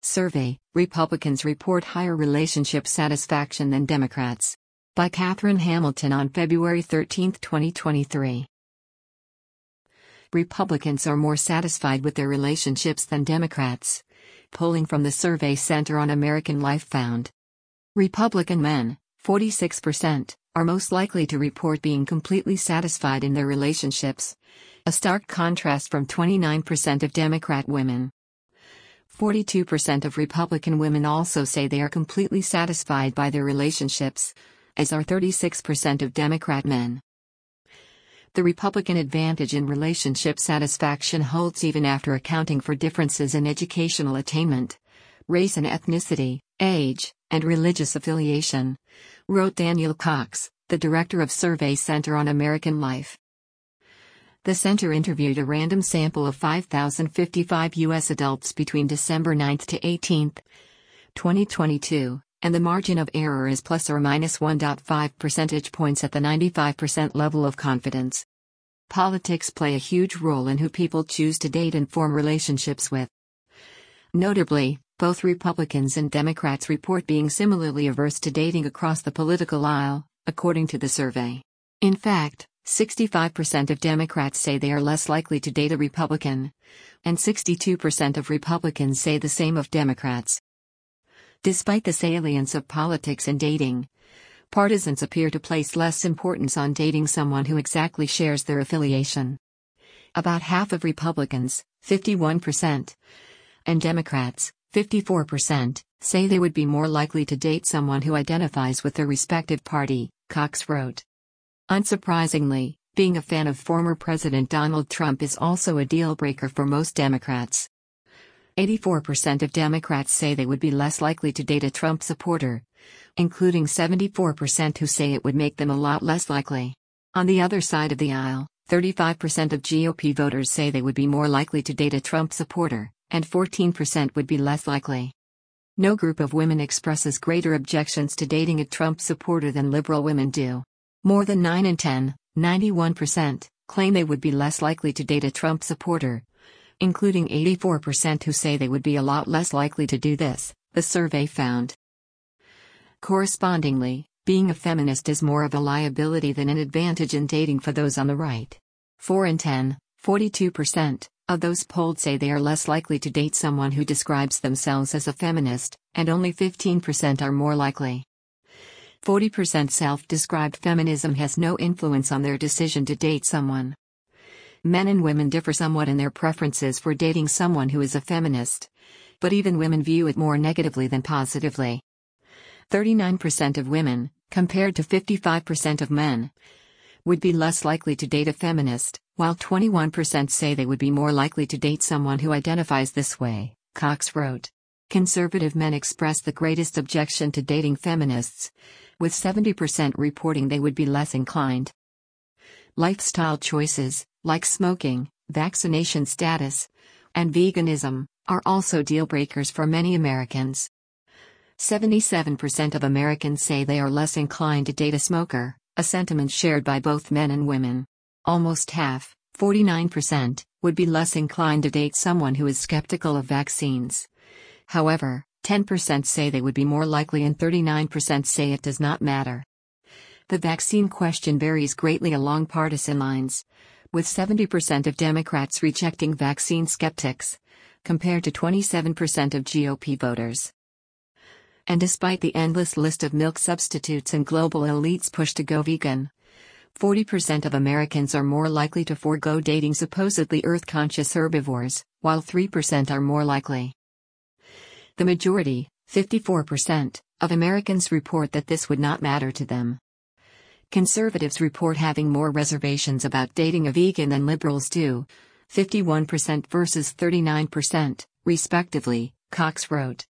Survey: Republicans report higher relationship satisfaction than Democrats. By Catherine Hamilton on February 13, 2023. Republicans are more satisfied with their relationships than Democrats. Polling from the Survey Center on American Life found. Republican men, 46%, are most likely to report being completely satisfied in their relationships. A stark contrast from 29% of Democrat women. 42% of Republican women also say they are completely satisfied by their relationships, as are 36% of Democrat men. The Republican advantage in relationship satisfaction holds even after accounting for differences in educational attainment, race and ethnicity, age, and religious affiliation, wrote Daniel Cox, the director of Survey Center on American Life. The center interviewed a random sample of 5,055 U.S. adults between December 9 to 18, 2022, and the margin of error is plus or minus 1.5 percentage points at the 95% level of confidence. Politics play a huge role in who people choose to date and form relationships with. Notably, both Republicans and Democrats report being similarly averse to dating across the political aisle, according to the survey. In fact, 65% of Democrats say they are less likely to date a Republican, and 62% of Republicans say the same of Democrats. Despite the salience of politics in dating, partisans appear to place less importance on dating someone who exactly shares their affiliation. About half of Republicans, 51%, and Democrats, 54%, say they would be more likely to date someone who identifies with their respective party, Cox wrote. Unsurprisingly, being a fan of former President Donald Trump is also a deal-breaker for most Democrats. 84% of Democrats say they would be less likely to date a Trump supporter, including 74% who say it would make them a lot less likely. On the other side of the aisle, 35% of GOP voters say they would be more likely to date a Trump supporter, and 14% would be less likely. No group of women expresses greater objections to dating a Trump supporter than liberal women do. More than 9 in 10, 91%, claim they would be less likely to date a Trump supporter, including 84% who say they would be a lot less likely to do this, the survey found. Correspondingly, being a feminist is more of a liability than an advantage in dating for those on the right. 4 in 10, 42%, of those polled say they are less likely to date someone who describes themselves as a feminist, and only 15% are more likely. 40% self-described feminism has no influence on their decision to date someone. Men and women differ somewhat in their preferences for dating someone who is a feminist, but even women view it more negatively than positively. 39% of women, compared to 55% of men, would be less likely to date a feminist, while 21% say they would be more likely to date someone who identifies this way, Cox wrote. Conservative men express the greatest objection to dating feminists, with 70% reporting they would be less inclined. Lifestyle choices, like smoking, vaccination status, and veganism, are also deal-breakers for many Americans. 77% of Americans say they are less inclined to date a smoker, a sentiment shared by both men and women. Almost half, 49%, would be less inclined to date someone who is skeptical of vaccines. However, 10% say they would be more likely and 39% say it does not matter. The vaccine question varies greatly along partisan lines, with 70% of Democrats rejecting vaccine skeptics, compared to 27% of GOP voters. And despite the endless list of milk substitutes and global elites' push to go vegan, 40% of Americans are more likely to forego dating supposedly earth-conscious herbivores, while 3% are more likely. The majority, 54%, of Americans report that this would not matter to them. Conservatives report having more reservations about dating a vegan than liberals do, 51% versus 39%, respectively, Cox wrote.